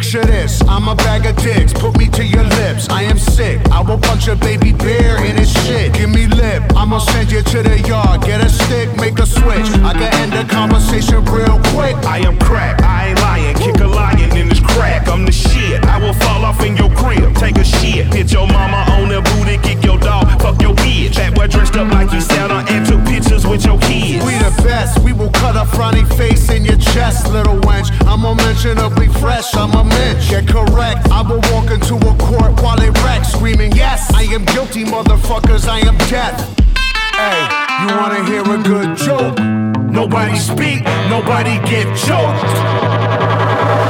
Picture this, I'm a bag of dicks, put me to your lips. I am sick, I will punch a baby bear in his shit. Give me lip, I'ma send you to the yard. Get a stick, make a switch, I can end the conversation real quick. I am crack, I ain't lying, kick a lion in this crack. I'm the shit, I will fall off in your crib, take a shit. Hit your mama on the booty, kick your dog, fuck your bitch. That boy dressed up like you Santa and took pictures with your kids. We the best, we will cut a frowny face in your chest, little wench. I'm unmentionably fresh, I'm a mensch. Get correct, I will walk into a court while it wrecks, screaming, yes, I am guilty, motherfuckers, I am death. Hey, you wanna hear a good joke? Nobody speak, nobody get choked.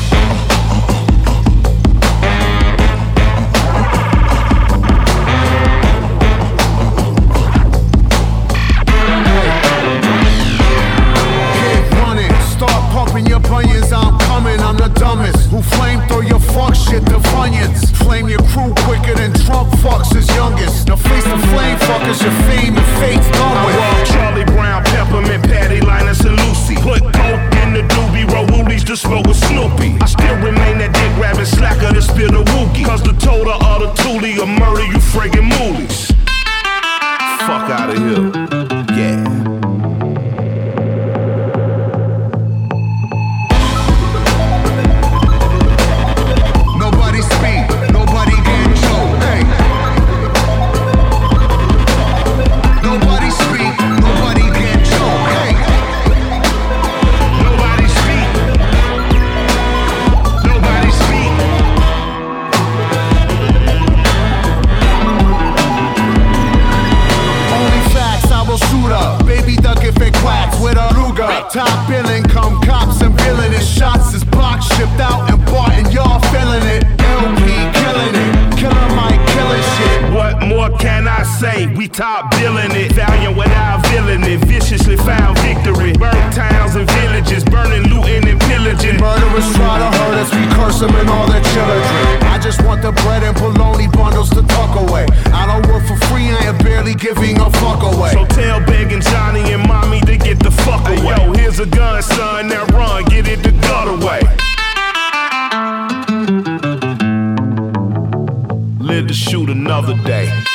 I'm coming, I'm the dumbest who flamethrow your fuck shit to Funyuns. Flame your crew quicker than Trump fucks his youngest. Now face the flame fuckers, your fame and fate's done with. I Charlie Brown, Peppermint, Patty, Linus, and Lucy. Put coke in the doobie, roll woolies to smoke with Snoopy. I still remain that dick grabbing slacker to spill the wookie. Cause the total of the toolie will murder you friggin' moolies. Fuck out of here, yeah. Top billing, come cops and villainous shots is blocked, shipped out and bought, and y'all feeling it. LP killing it, Killer Mike killing shit. What more can I say? We top billing it, valiant without villain it. Viciously found victory, burnt towns and villages, burning, looting and pillaging. Murderers try to hurt us, we curse them and all their children. I just want the bread and bologna bundles to tuck away. I don't work for free, I am barely giving a fuck away. So tell begging Johnny and mommy to get the fuck away. Hey, yo, here's a gun, son, now run, get it the gut away. Live to shoot another day.